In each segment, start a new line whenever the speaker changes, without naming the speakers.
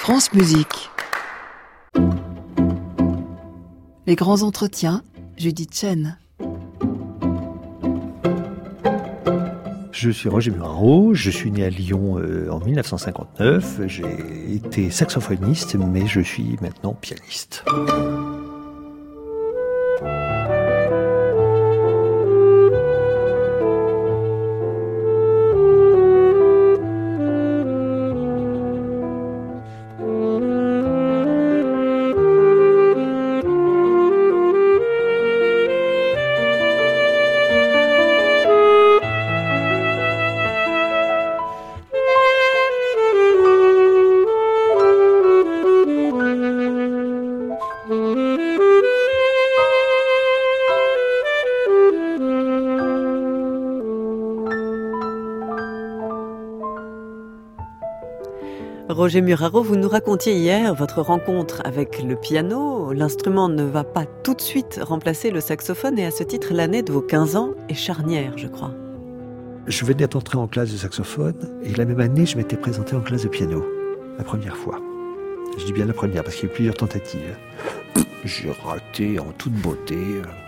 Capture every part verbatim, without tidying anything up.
France Musique. Les grands entretiens, Judith Chen.
Je suis Roger Muraro, je suis né à Lyon euh, en dix-neuf cent cinquante-neuf. J'ai été saxophoniste, mais je suis maintenant pianiste.
Roger Muraro, vous nous racontiez hier votre rencontre avec le piano. L'instrument ne va pas tout de suite remplacer le saxophone et à ce titre, l'année de vos quinze ans est charnière, je crois.
Je venais d'entrer en classe de saxophone et la même année, je m'étais présenté en classe de piano, la première fois. Je dis bien la première parce qu'il y a eu plusieurs tentatives. J'ai raté en toute beauté.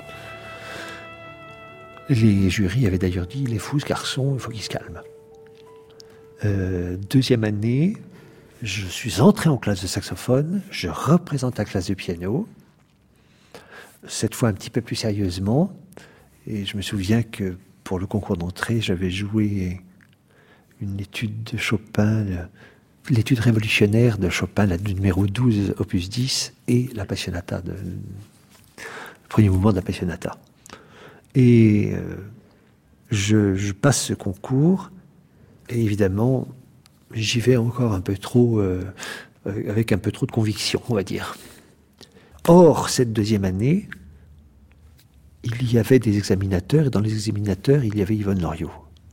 Les jurys avaient d'ailleurs dit, il est fou ce garçon, il faut qu'il se calme. Euh, deuxième année, je suis entré en classe de saxophone, je représente la classe de piano, cette fois un petit peu plus sérieusement, et je me souviens que pour le concours d'entrée, j'avais joué une étude de Chopin, l'étude révolutionnaire de Chopin, la numéro douze, opus dix, et la Passionata, de, le premier mouvement de la Passionata. Et euh, je, je passe ce concours, et évidemment, j'y vais encore un peu trop, euh, avec un peu trop de conviction, on va dire. Or, cette deuxième année, il y avait des examinateurs, et dans les examinateurs, il y avait Yvonne Loriot.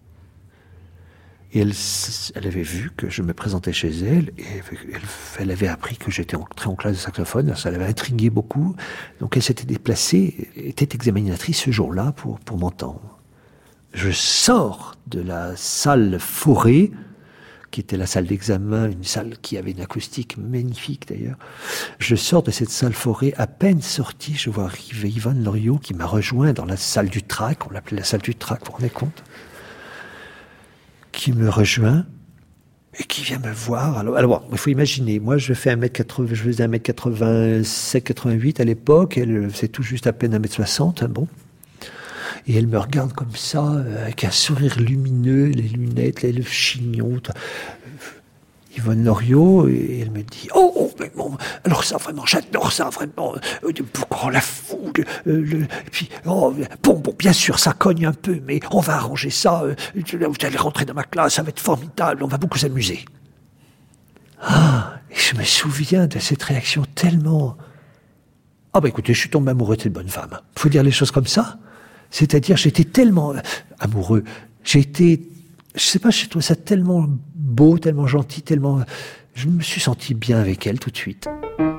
Et elle, elle avait vu que je me présentais chez elle, et elle, elle avait appris que j'étais entré en classe de saxophone, ça l'avait intrigué beaucoup, donc elle s'était déplacée, était examinatrice ce jour-là pour, pour m'entendre. Je sors de la salle forêt, qui était la salle d'examen, une salle qui avait une acoustique magnifique d'ailleurs. Je sors de cette salle forêt, à peine sorti, je vois arriver Yvonne Loriot qui m'a rejoint dans la salle du trac, on l'appelait la salle du trac, vous vous rendez compte, qui me rejoint et qui vient me voir. Alors, alors il faut imaginer, moi je fais un mètre quatre-vingts, je faisais un mètre quatre-vingt-sept quatre-vingt-huit à l'époque, elle faisait tout juste à peine un mètre soixante, hein, bon. Et elle me regarde comme ça, avec un sourire lumineux, les lunettes, les lèvres chignon. Yvonne Loriot, et elle me dit « Oh, oh mais bon, alors ça, vraiment, j'adore ça, vraiment, euh, oh, la foule, euh, le, et puis, oh, bon, bon, bien sûr, ça cogne un peu, mais on va arranger ça, euh, vous allez rentrer dans ma classe, ça va être formidable, on va beaucoup s'amuser. » Ah, et je me souviens de cette réaction tellement... Ah bah écoutez, je suis tombé amoureux de cette bonne femme. Faut dire les choses comme ça. C'est-à-dire, j'étais tellement amoureux, j'ai été, je sais pas, je trouvais ça tellement beau, tellement gentil, tellement... Je me suis senti bien avec elle tout de suite.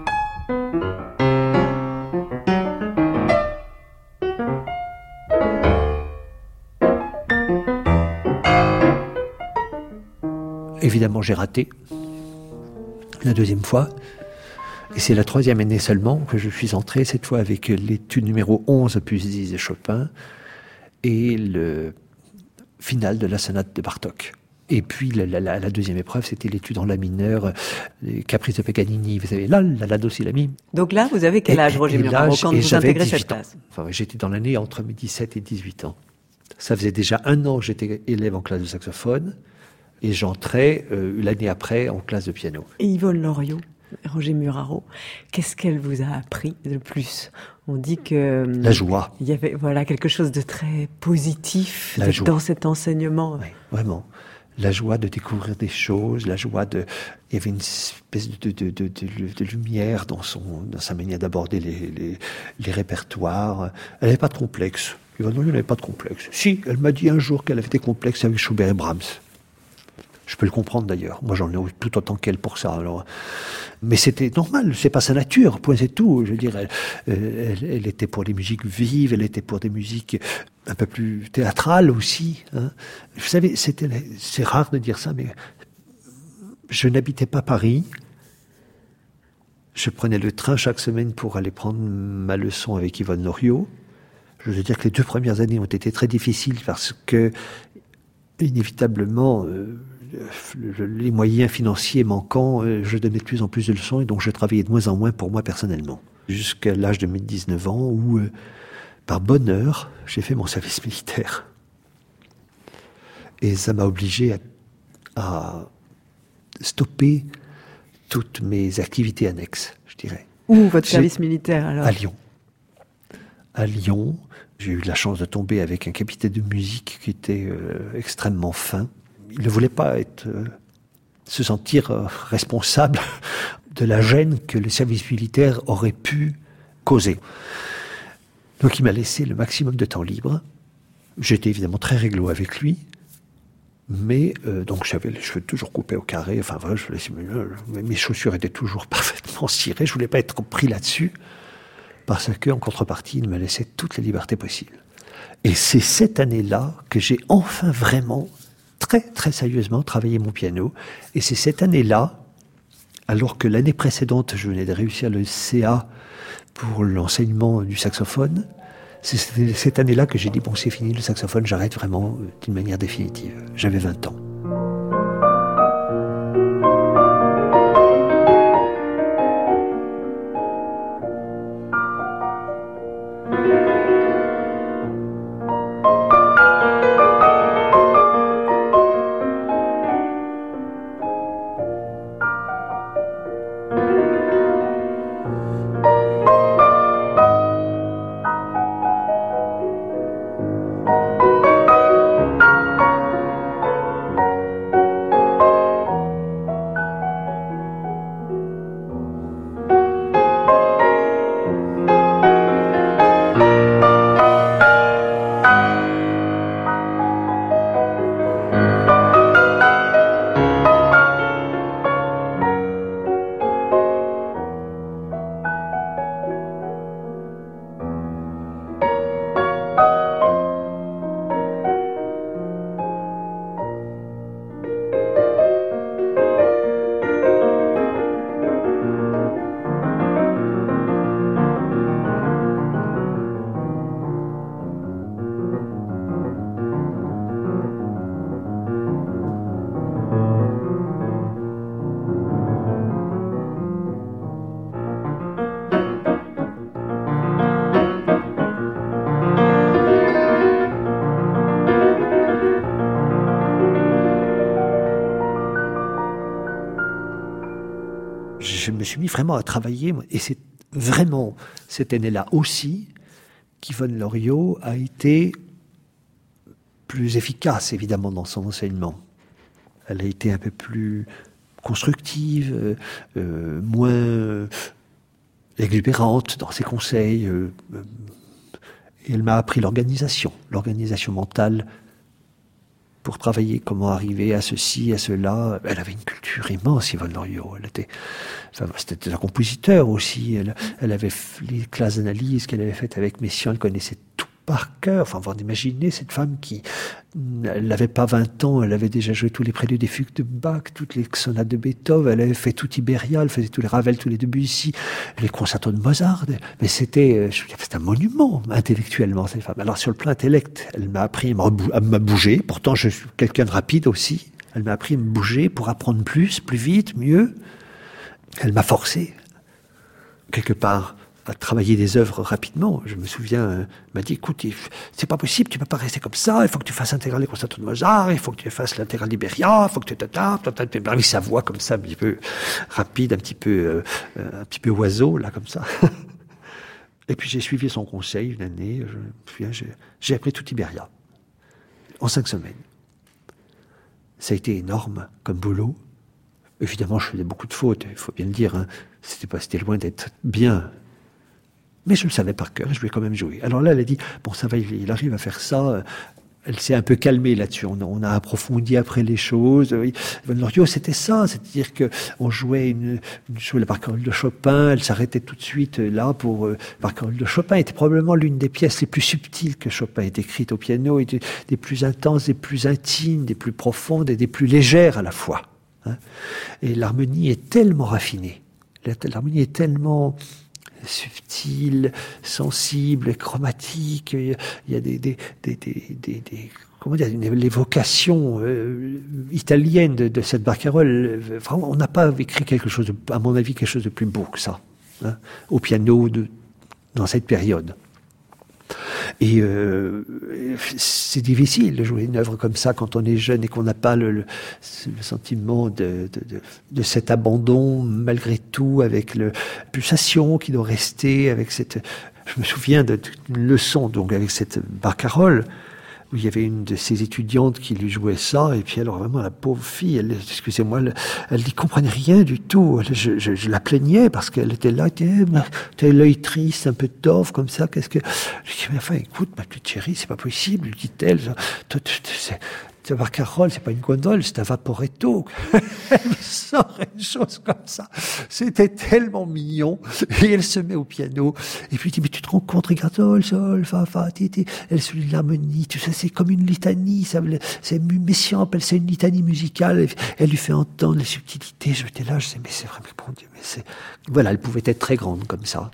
Évidemment, j'ai raté la deuxième fois. Et c'est la troisième année seulement que je suis entré, cette fois avec l'étude numéro onze, opus dix de Chopin, et le final de la sonate de Bartók. Et puis la, la, la deuxième épreuve, c'était l'étude en la mineur, les caprices de Paganini, vous savez, là, la, la, do, si, la, mi.
Donc là, vous avez quel âge, Roger Muraro, quand vous intégrez cette classe ?
Enfin, j'étais dans l'année entre mes dix-sept et dix-huit ans. Ça faisait déjà un an que j'étais élève en classe de saxophone, et j'entrais euh, l'année après en classe de piano.
Et Yvonne Loriot, Roger Muraro, qu'est-ce qu'elle vous a appris de plus ? On dit que...
La joie.
Il y avait voilà, quelque chose de très positif
La
de,
joie.
Dans cet enseignement.
Oui, vraiment. La joie de découvrir des choses, la joie de... Il y avait une espèce de, de, de, de, de lumière dans, son, dans sa manière d'aborder les, les, les répertoires. Elle n'avait pas de complexe. Yvonne Loriot n'avait pas de complexe. Si, elle m'a dit un jour qu'elle avait des complexes avec Schubert et Brahms. Je peux le comprendre d'ailleurs. Moi, j'en ai tout autant qu'elle pour ça. Alors, mais c'était normal. C'est pas sa nature. Point, c'est tout. Je veux dire, elle, elle, elle était pour des musiques vives. Elle était pour des musiques un peu plus théâtrales aussi. Hein. Vous savez, c'était, c'est rare de dire ça, mais je n'habitais pas Paris. Je prenais le train chaque semaine pour aller prendre ma leçon avec Yvonne Loriot. Je veux dire que les deux premières années ont été très difficiles parce que, inévitablement, euh, le, les moyens financiers manquant, euh, je donnais de plus en plus de leçons et donc je travaillais de moins en moins pour moi personnellement. Jusqu'à l'âge de mes dix-neuf ans où, euh, par bonheur, j'ai fait mon service militaire. Et ça m'a obligé à, à stopper toutes mes activités annexes, je dirais.
Où votre service
j'ai,
militaire alors ?
À Lyon. À Lyon, j'ai eu la chance de tomber avec un capitaine de musique qui était euh, extrêmement fin. Il ne voulait pas être, euh, se sentir euh, responsable de la gêne que le service militaire aurait pu causer. Donc il m'a laissé le maximum de temps libre. J'étais évidemment très réglo avec lui. Mais, euh, donc j'avais les cheveux toujours coupés au carré, enfin voilà, je laissais, mes, mes chaussures étaient toujours parfaitement cirées, je voulais pas être pris là-dessus, parce que, en contrepartie, il me laissait toutes les libertés possibles. Et c'est cette année-là que j'ai enfin vraiment, très très sérieusement, travaillé mon piano, et c'est cette année-là, alors que l'année précédente, je venais de réussir le C A pour l'enseignement du saxophone, c'est cette année-là que j'ai dit, bon, c'est fini, le saxophone, j'arrête vraiment euh, d'une manière définitive. J'avais vingt ans. Je me suis mis vraiment à travailler, et c'est vraiment cette année-là aussi qu'Yvonne Loriot a été plus efficace, évidemment, dans son enseignement. Elle a été un peu plus constructive, euh, euh, moins euh, exubérante dans ses conseils. Euh, euh, et elle m'a appris l'organisation, l'organisation mentale pour travailler, comment arriver à ceci, à cela. Elle avait une culture immense, Yvonne Loriot. Elle était, enfin, c'était un compositeur aussi. Elle, elle avait les classes d'analyse qu'elle avait faites avec Messiaen, elle connaissait tout par cœur. Enfin, vous imaginez cette femme qui, elle n'avait pas vingt ans, elle avait déjà joué tous les préludes des fugues de Bach, toutes les sonates de Beethoven, elle avait fait tout Iberia, elle faisait tous les Ravel, tous les Debussy, les concertos de Mozart. Mais c'était, c'était un monument intellectuellement, cette femme. Alors sur le plan intellect, elle m'a appris à me bouger. Pourtant, je suis quelqu'un de rapide aussi. Elle m'a appris à me bouger pour apprendre plus, plus vite, mieux. Elle m'a forcé, quelque part, à travailler des œuvres rapidement. Je me souviens, elle m'a dit, écoute, c'est pas possible, tu peux pas rester comme ça, il faut que tu fasses intégral les concertos de Mozart, il faut que tu fasses l'intégral d'Iberia, il faut que tu tapes, tapes, avec sa voix comme ça, un petit peu rapide, un petit peu, euh, un petit peu oiseau, là, comme ça. Et puis j'ai suivi son conseil une année, je me souviens, j'ai, j'ai appris tout Iberia, en cinq semaines. Ça a été énorme comme boulot. Évidemment, je faisais beaucoup de fautes, il faut bien le dire, hein. C'était pas, c'était loin d'être bien. Mais je le savais par cœur, je voulais quand même jouer. Alors là, elle a dit, bon, ça va, il, il arrive à faire ça. Elle s'est un peu calmée là-dessus. On a, on a approfondi après les choses. Yvonne Loriot, c'était ça. C'est-à-dire qu'on jouait une, une jouait la barcarolle de Chopin. Elle s'arrêtait tout de suite là pour, euh, la barcarolle de Chopin était probablement l'une des pièces les plus subtiles que Chopin ait écrites au piano, et des, des plus intenses, des plus intimes, des plus profondes et des plus légères à la fois. Hein. Et l'harmonie est tellement raffinée. l'harmonie est tellement subtile, sensible, chromatique. Il y a des, des, des, des, des, des comment dire, une, l'évocation euh, italienne de, de cette barcarolle. Vraiment, on n'a pas écrit quelque chose, de, à mon avis, quelque chose de plus beau que ça, hein, au piano de, dans cette période. Et euh, c'est difficile de jouer une œuvre comme ça quand on est jeune et qu'on n'a pas le, le, le sentiment de, de, de, de cet abandon malgré tout, avec le, la pulsation qui doit rester, avec cette... Je me souviens d'une leçon donc avec cette barcarolle, où il y avait une de ses étudiantes qui lui jouait ça, et puis alors vraiment la pauvre fille, elle, excusez-moi, elle, elle n'y comprenait rien du tout. Elle, je, je, je la plaignais parce qu'elle était là, tu as l'œil triste, un peu torve comme ça, qu'est-ce que... Je dis, mais enfin, écoute, ma petite chérie, c'est pas possible, lui dit-elle, ta barcarolle, c'est pas une gondole, c'est un vaporetto. Elle me sort une chose comme ça. C'était tellement mignon. Et elle se met au piano. Et puis, dit, mais tu te rends compte, regarde, sol, sol, fa, fa, ti, ti. Elle souligne l'harmonie, tout ça, c'est comme une litanie, ça, c'est, Messiaen appelle ça une litanie musicale. Elle lui fait entendre les subtilités. Je m'étais là, je disais, mais c'est vraiment, bon Dieu, mais c'est, voilà, elle pouvait être très grande comme ça.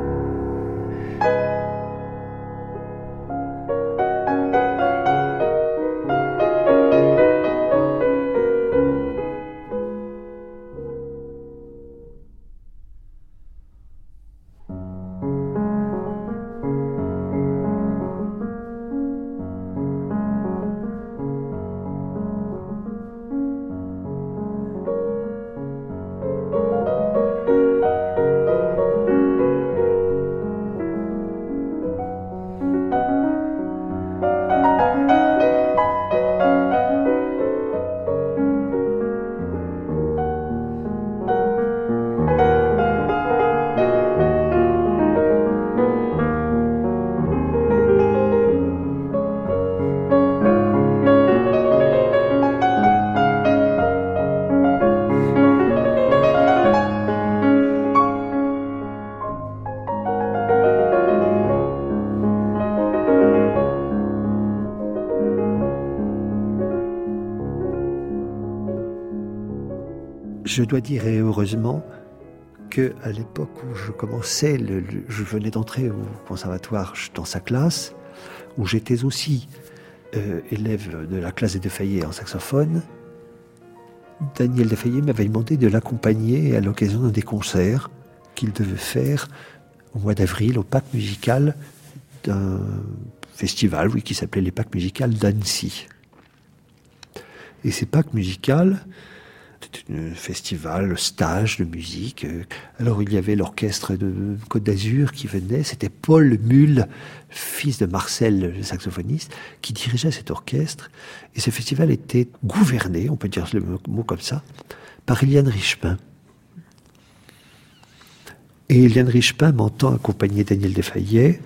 Je dois dire, et heureusement, qu'à l'époque où je commençais, le, le, je venais d'entrer au conservatoire dans sa classe, où j'étais aussi euh, élève de la classe des Defayet en saxophone, Daniel Defayet m'avait demandé de l'accompagner à l'occasion d'un des concerts qu'il devait faire au mois d'avril au Pâques musical d'un festival, oui, qui s'appelait les Pâques musicales d'Annecy. Et ces Pâques musicales, c'était un festival, stage de musique. Alors il y avait l'orchestre de Côte d'Azur qui venait, c'était Paul Mull, fils de Marcel, le saxophoniste, qui dirigeait cet orchestre. Et ce festival était gouverné, on peut dire le mot comme ça, par Éliane Richepin. Et Éliane Richepin m'entend accompagner Daniel Defayet.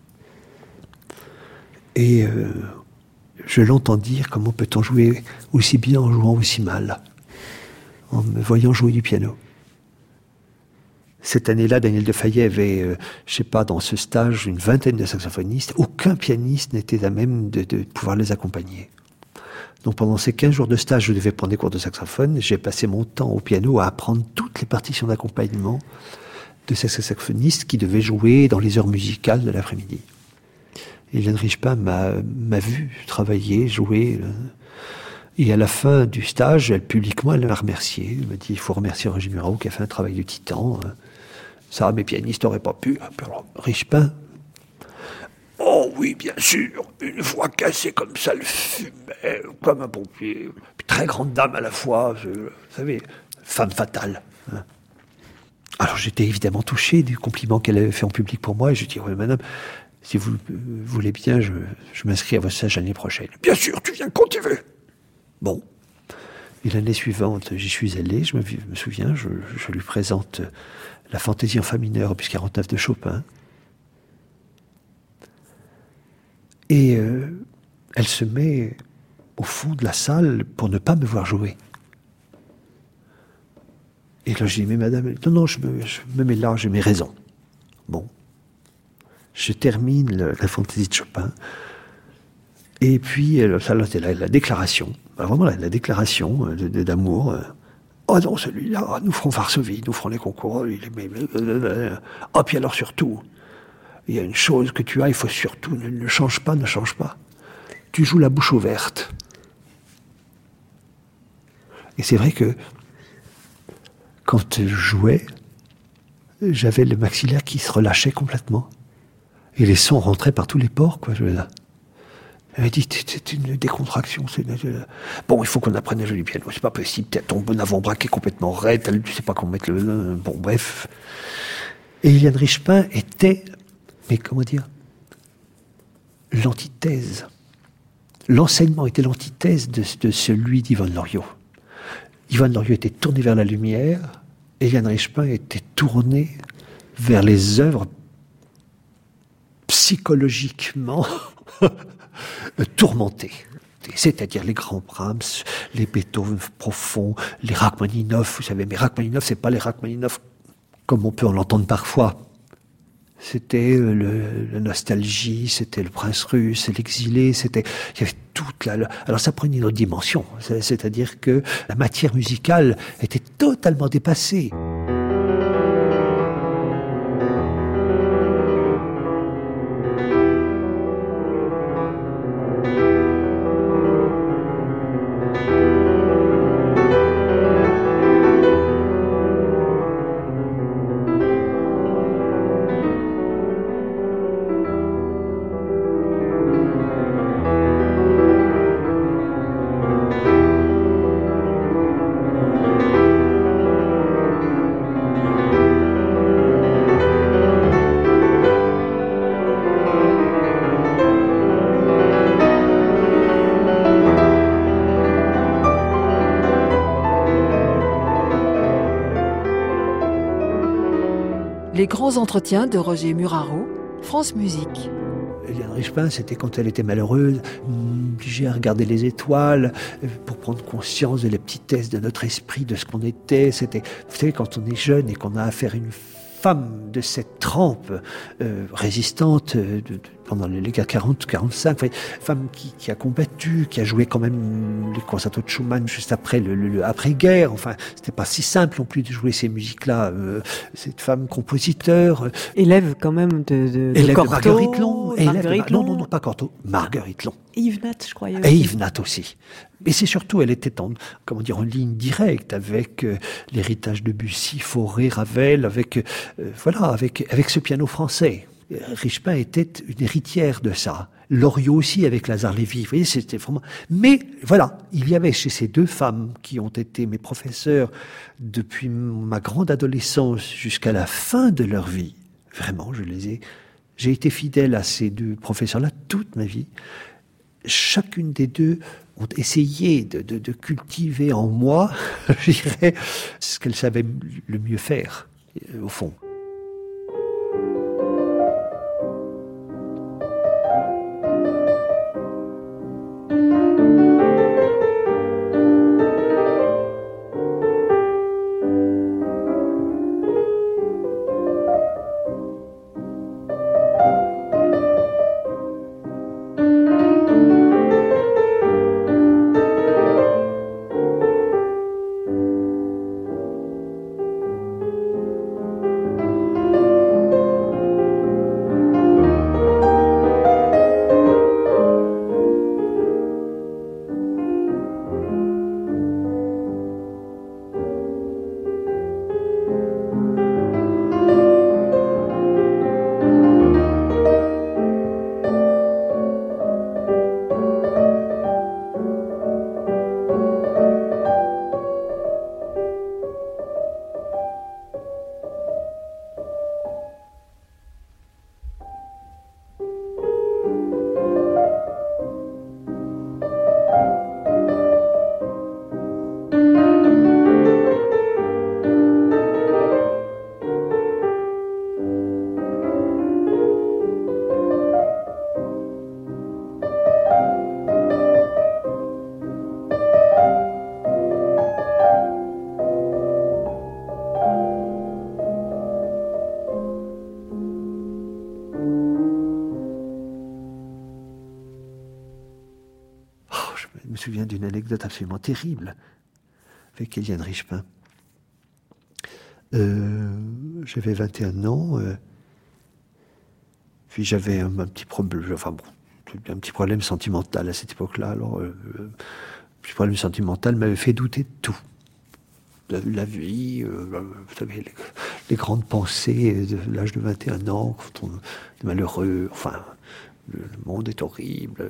Et euh, je l'entends dire, comment peut-on jouer aussi bien en jouant aussi mal, en me voyant jouer du piano. Cette année-là, Daniel Defayet avait, euh, je sais pas, dans ce stage, une vingtaine de saxophonistes. Aucun pianiste n'était à même de, de pouvoir les accompagner. Donc pendant ces quinze jours de stage, je devais prendre des cours de saxophone. J'ai passé mon temps au piano à apprendre toutes les partitions d'accompagnement de ces saxophonistes qui devaient jouer dans les heures musicales de l'après-midi. Éliane Richepin m'a, m'a vu travailler, jouer... Euh, Et à la fin du stage, elle, publiquement, elle m'a remercié. Elle m'a dit, il faut remercier Roger Muraud qui a fait un travail de titan. Ça, mes pianistes n'auraient pas pu. Alors, Richepin, oh oui, bien sûr, une voix cassée comme ça, elle fumait, comme un pompier. Très grande dame à la fois, je, vous savez, femme fatale. Hein. Alors j'étais évidemment touché du compliment qu'elle avait fait en public pour moi. Et je dis, oui, madame, si vous euh, voulez bien, je, je m'inscris à votre stage l'année prochaine. Bien sûr, tu viens quand tu veux. Bon. Et l'année suivante, j'y suis allé, je me, je me souviens, je, je lui présente la fantaisie en fa mineur, opus quarante-neuf de Chopin. Et euh, elle se met au fond de la salle pour ne pas me voir jouer. Et là, je dis, mais madame, non, non, je me, je me mets là, j'ai mes raisons. Bon. Je termine le, la fantaisie de Chopin. Et puis, ça, là, c'est la, la déclaration. Alors vraiment, la, la déclaration de, de, d'amour. Oh, Oh non, celui-là, nous ferons Varsovie, nous ferons les concours. Oh, il est... mais, mais, euh, oh, puis alors surtout, il y a une chose que tu as, il faut surtout, ne, ne change pas, ne change pas. Tu joues la bouche ouverte. Et c'est vrai que quand je jouais, j'avais le maxillaire qui se relâchait complètement. Et les sons rentraient par tous les pores, quoi. Je veux dire. Elle m'a dit, c'est une décontraction. C'est une... Bon, il faut qu'on apprenne à jouer du piano. C'est pas possible. Ton bon avant-bras qui est complètement raide. Tu sais pas comment mettre le... Bon, bref. Et Éliane Richepin était, mais comment dire, l'antithèse. L'enseignement était l'antithèse de, de celui d'Yvonne Loriot. Yvonne Loriot était tournée vers la lumière. Éliane Richepin était tournée vers les œuvres psychologiquement tourmentées. C'est-à-dire les grands Brahms, les Beethoven profonds, les Rachmaninoff, vous savez, mais Rachmaninoff, c'est pas les Rachmaninoff comme on peut en l'entendre parfois. C'était le, la nostalgie, c'était le prince russe, l'exilé, c'était, il y avait toute la, alors ça prenait une autre dimension. C'est-à-dire que la matière musicale était totalement dépassée.
Les grands entretiens de Roger Muraro, France Musique.
Éliane Richepin, c'était quand elle était malheureuse, obligée à regarder les étoiles pour prendre conscience de la petitesse de notre esprit, de ce qu'on était. C'était, vous savez, quand on est jeune et qu'on a affaire à une femme de cette trempe euh, résistante euh, de, de, pendant les guerres quarante quarante-cinq, enfin, femme qui, qui a combattu, qui a joué quand même les concertos de Schumann juste après le, le, le après-guerre. Enfin, c'était pas si simple non plus de jouer ces musiques-là. Euh, cette femme compositeur, euh,
élève quand même de, de,
élève
de Cortot,
de Marguerite Long, élève
Marguerite
de,
Long.
non, non, non, pas Cortot, Marguerite Long.
Et Yves Nat, je croyais.
Et Yves Nat aussi. Mais c'est surtout, elle était en, comment dire, en ligne directe avec euh, l'héritage de Debussy, Fauré, Ravel, avec, euh, voilà, avec, avec ce piano français. Richepin était une héritière de ça. Loriot aussi avec Lazare Lévy. Vous voyez, c'était vraiment. Mais voilà, il y avait chez ces deux femmes qui ont été mes professeurs depuis ma grande adolescence jusqu'à la fin de leur vie. Vraiment, je les ai. J'ai été fidèle à ces deux professeurs-là toute ma vie. Chacune des deux ont essayé de, de, de cultiver en moi, je dirais, ce qu'elles savaient le mieux faire, au fond. Je me souviens d'une anecdote absolument terrible avec Éliane Richepin. Euh, j'avais vingt et un ans. Euh, puis j'avais un, un petit problème, enfin bon, un petit problème sentimental à cette époque-là. Alors, euh, le petit problème sentimental m'avait fait douter de tout. La, la vie, euh, vous savez, les, les grandes pensées de l'âge de vingt et un ans, quand on est malheureux, enfin, le, le monde est horrible.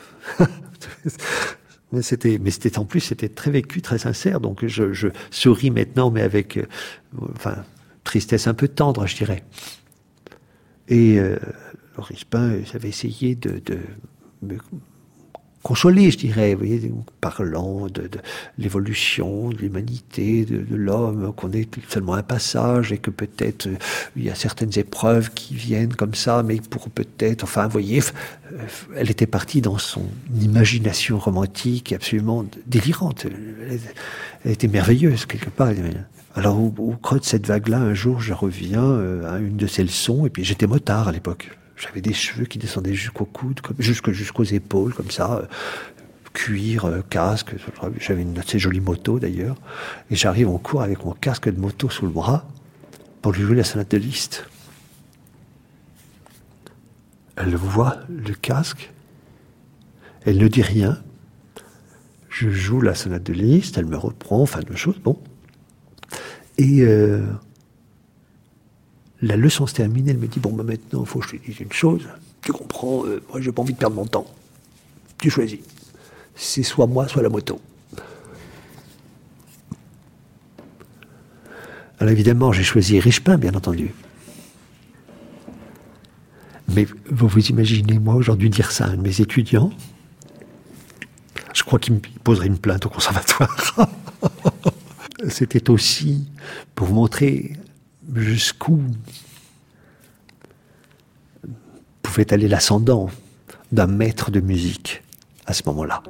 mais c'était, mais c'était en plus, c'était très vécu, très sincère. Donc je, je souris maintenant, mais avec, euh, enfin, tristesse un peu tendre, je dirais. Et euh, Rispin, j'avais essayé de, de me consoler, je dirais, vous voyez, parlant de, de l'évolution, de l'humanité, de, de l'homme, qu'on est seulement un passage et que peut-être euh, il y a certaines épreuves qui viennent comme ça, mais pour peut-être, enfin, vous voyez, euh, elle était partie dans son imagination romantique absolument délirante. Elle, elle était merveilleuse, quelque part. Alors, au, au creux de cette vague-là, un jour, je reviens euh, à une de ses leçons, et puis j'étais motard à l'époque. J'avais des cheveux qui descendaient jusqu'au coude, comme, jusque, jusqu'aux épaules, comme ça, euh, cuir, euh, casque. J'avais une assez jolie moto d'ailleurs. Et j'arrive en cours avec mon casque de moto sous le bras pour lui jouer la sonate de Liszt. Elle voit le casque, elle ne dit rien. Je joue la sonate de Liszt, elle me reprend, enfin de choses, bon. Et euh, la leçon se termine, elle me dit, bon, bah maintenant, il faut que je te dise une chose. Tu comprends, euh, moi, j'ai pas envie de perdre mon temps. Tu choisis. C'est soit moi, soit la moto. Alors évidemment, j'ai choisi Richepin, bien entendu. Mais vous vous imaginez, moi, aujourd'hui, dire ça à un de mes étudiants, je crois qu'il me poserait une plainte au conservatoire. C'était aussi pour vous montrer jusqu'où pouvait aller l'ascendant d'un maître de musique à ce moment-là.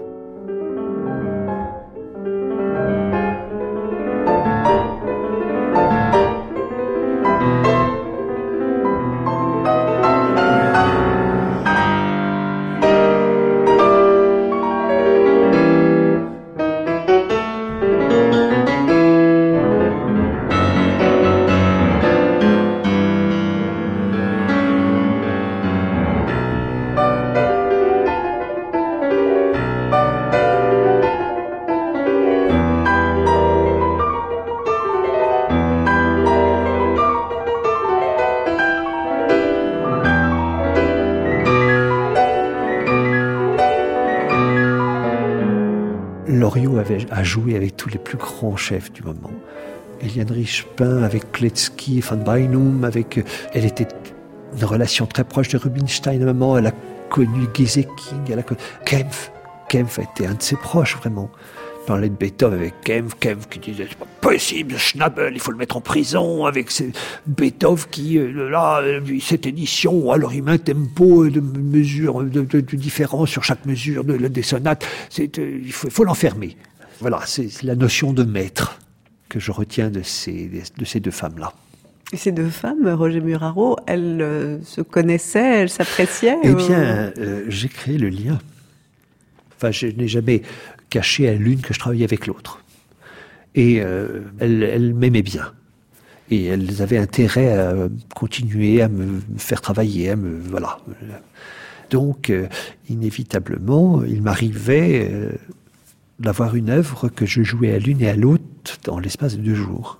Loriot avait à jouer avec tous les plus grands chefs du moment. Eliane Richepin avec Kletzky, Van Beinum, avec, elle était une relation très proche de Rubinstein à un moment. Elle a connu Gieseking, elle a connu Kempf. Kempf a été un de ses proches vraiment. Je parlais de Beethoven avec Kempf, Kempf qui disait c'est pas possible, Schnabel, il faut le mettre en prison, avec ces Beethoven qui, là, cette édition, alors il met un tempo de mesure, de, de, de différence sur chaque mesure de, de, des sonates, c'est, il faut, il faut l'enfermer. Voilà, c'est la notion de maître que je retiens de ces, de ces deux femmes-là.
Et ces deux femmes, Roger Muraro, elles euh, se connaissaient, elles s'appréciaient?
Eh bien, euh, j'ai créé le lien. Enfin, je n'ai jamais caché à l'une que je travaillais avec l'autre. Et euh, elles, elles m'aimaient bien. Et elles avaient intérêt à continuer à me faire travailler, à me, voilà. Donc, euh, inévitablement, il m'arrivait euh, d'avoir une œuvre que je jouais à l'une et à l'autre dans l'espace de deux jours.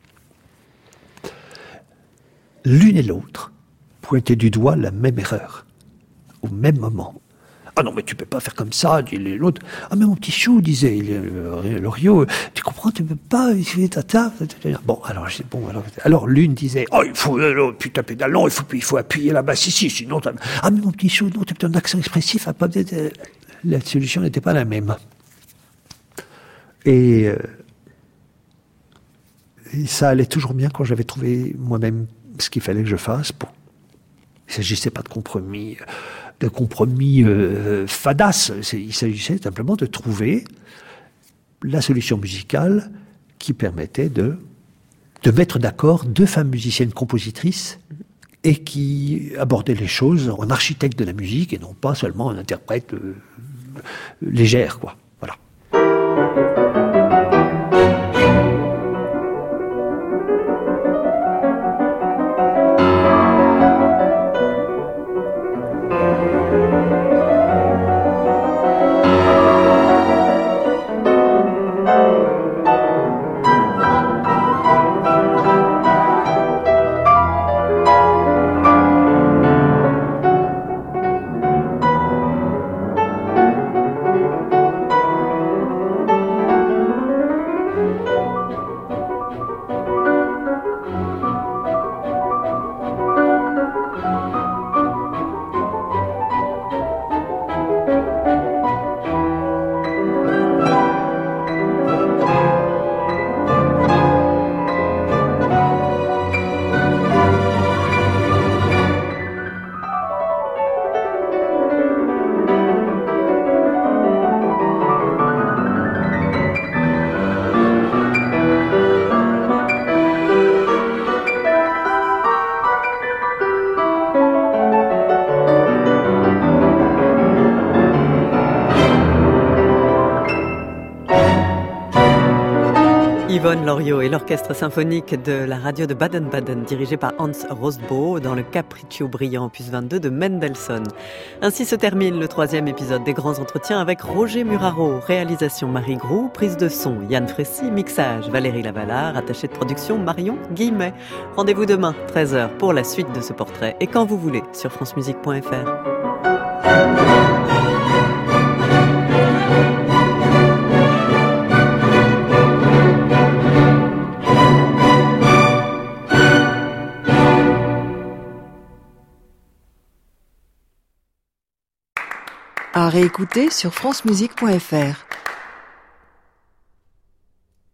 L'une et l'autre pointaient du doigt la même erreur, au même moment. Ah non, mais tu peux pas faire comme ça, dit l'autre. Ah, mais mon petit chou, disait Loriot, tu comprends, tu peux pas, tata. Bon, alors, je dis, bon, alors, alors l'une disait, oh, il faut, euh, putain, pédalant, il faut, il faut appuyer la basse ici, sinon, t'as... ah, mais mon petit chou, non, tu as un accent expressif, pas peut-être, la solution n'était pas la même. Et, euh, et ça allait toujours bien quand j'avais trouvé moi-même ce qu'il fallait que je fasse. Pour... Il ne s'agissait pas de compromis. de compromis euh, fadas. Il s'agissait simplement de trouver la solution musicale qui permettait de, de mettre d'accord deux femmes musiciennes compositrices et qui abordaient les choses en architecte de la musique et non pas seulement en interprète euh, légère, quoi. Voilà.
Loriot et l'orchestre symphonique de la radio de Baden-Baden, dirigé par Hans Rostbaugh, dans le Capriccio brillant opus vingt-deux de Mendelssohn. Ainsi se termine le troisième épisode des Grands Entretiens avec Roger Muraro, réalisation Marie Groux, prise de son Yann Fressy, mixage Valérie Lavalard, attachée de production Marion Guillemet. Rendez-vous demain, treize heures, pour la suite de ce portrait et quand vous voulez sur francemusique point f r.
À réécouter sur francemusique point f r.